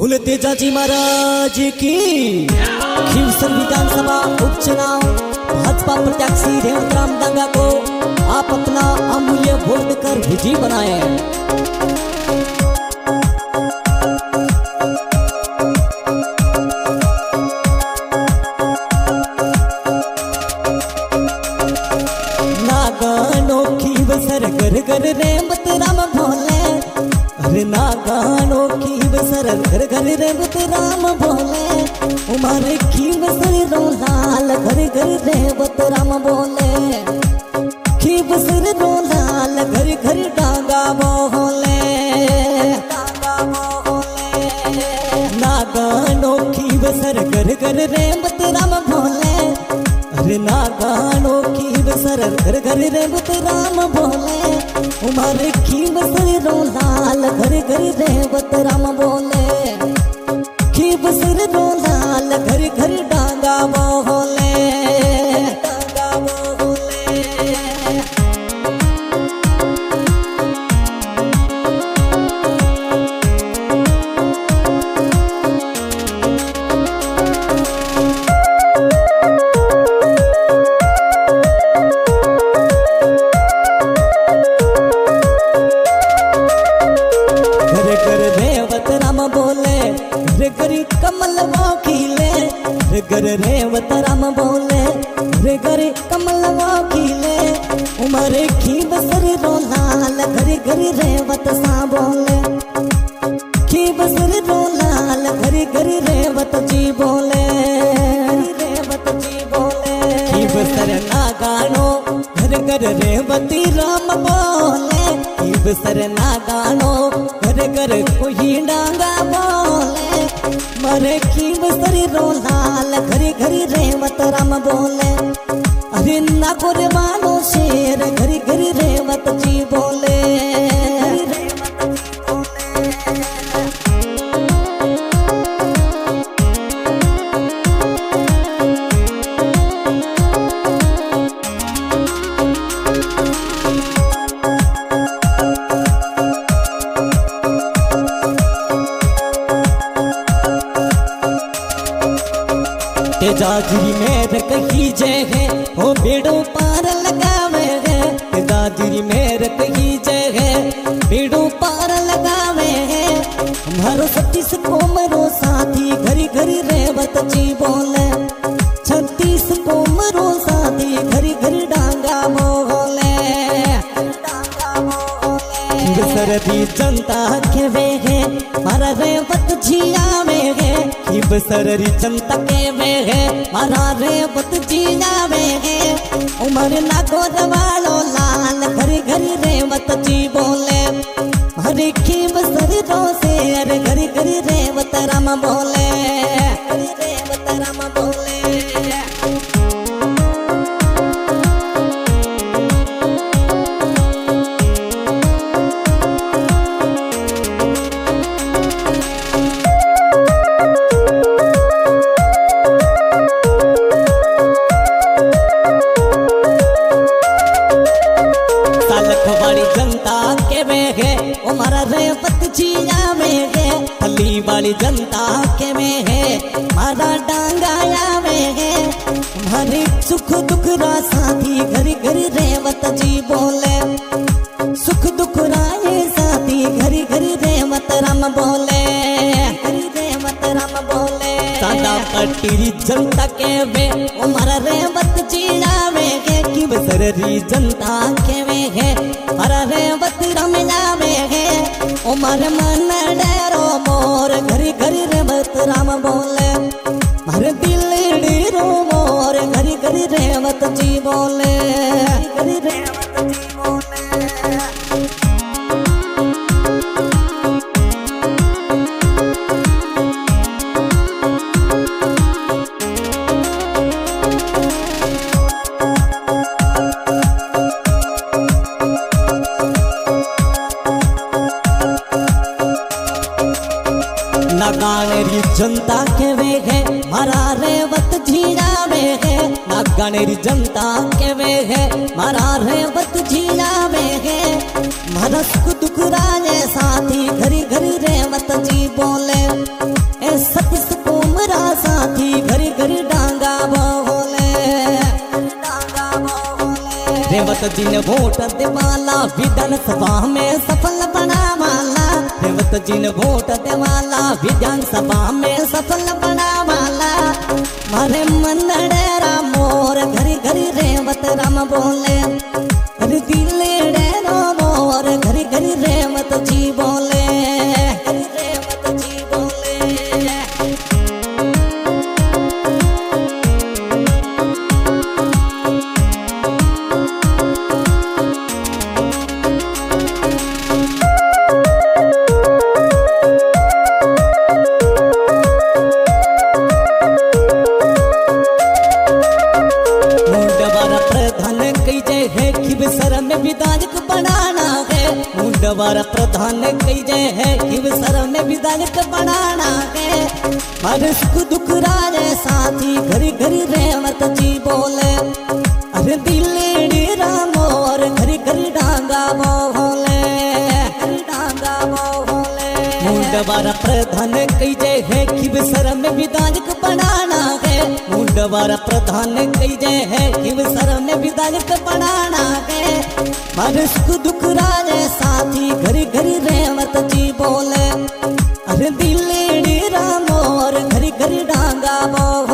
बोले तेजाजी महाराज की खींवसर विधानसभा उपचुनाव भाजपा प्रत्याशी रेवतराम डांगा को आप अपना अमूल्य वोट देकर विजयी बनाए। नागानो खींवसर घर घर रेवतराम भोले, अरे नागानो खींवसर घर घर रेवतराम भोले, उमारे खींवसर रो लाल घर घर रेवतराम बोले, खींवसर रो लाल घर घर डांगा बोले, नागानो खींवसर घर घर रेवतराम भोले, अरे नागानो खींवसर घर घर रेवतराम भोले, उमारे खींवसर रो लाल घर घर रेवतराम बोले, खींवसर रो लाल घर घर डांगा बोले, डांगा बोले। रे गरी कमल वो खिले, रे गर रेवतराम बोले, रे गरी कमल वो खिले, उमरे खींवसर रो लाल घरी घरी रेवत सा बोले, खींवसर रो लाल घरी घरी रेवत जी बोले, रेवत जी बोले। खींवसर नागानो घर घर रेवती राम बोले, खींवसर नागानो घर घर कोई डांगा बोले, मरे खींवसर रो लाल घरी घरी रेवतराम बोले, अरे नागोर मानो शेर घरी घरी रेवत जी बोले, तेजाजी मेरे कही जय है हो बेड़ो पार लगावे है, तेजाजी मेरे कही जय है बेड़ो पार लगावे है, हमारो 36 कोमरो साथी घरी घरी रेवत जी बोले, 36 कोमरो साथी घरी घरी डांगा बोले, खींवसर जनता के वे है मारा रेवत जी आवे है, खींवसर जनता के वे है मारा रेवत जी आवे है, उमर नागोर वालो लाल घरी घरी रेवत जी बोले, हरे खींवसर रो शेर घरी घरी रेवतराम बोले, रेवतराम बोले। जनता के वे है उमरा रेवत जी आवे है, हली वाली जनता के वे है मारा डांगा आवे है, हरे सुख दुख रा साथी घरी घरी रेवत जी बोले, सुख दुख राये साथी घरी घरी रेवतराम बोले, घरी रेवतराम बोले। सादा पट्टी जनता के वे उमरा रेवत जी आवे है, खींवसर जनता के वे है हरा रेवतराम आवे है, उमर मन डेरो मोर घरी घरी रेवतराम बोले, हर दिल डेरो मोर घरी घरी रेवत जी बोले, घरी रेवत जी बोले। नागानेरी जनता के वे है मारा रेवत जी आवे है, नागानेरी जनता के वे है मारा रेवत जी आवे है, मारा सुख दुख राजे साथी घरी घरी रेवत जी बोले, रेवत जी ने वोट देवाला विधान सभा में सफल बना माला। रेवत जी ने वोट देवाला विधान सभा में सफल बना माला। मारे मंदड़ेरा मोर घरी घरी रेवत राम बोले। अरे दिले डेरो मोर घरी घरी रेवत जी बोले। रेवत जी बोले। खिवसर में विधायक बनाना है। मुंडवार प्रधान कही जय है खिवसर में विधायक बनाना है। हर सुख दुख राजे साथी घरी घरी रेवत जी बोले। अरे दिल्ली डेरा मोर घरी घरी डांगा बोले। डांगा बोले। मुंडवार प्रधान कही जय है खिवसर में विधायक बनाना है। मुंडवार प्रधान कही जय है खिवसर में विधायक बनाना है। हर सुख दुख राजे साथी घरी घरी रेवत जी बोले। अरे दिल्ली डेरा मोर घरी घरी डांगा बोले।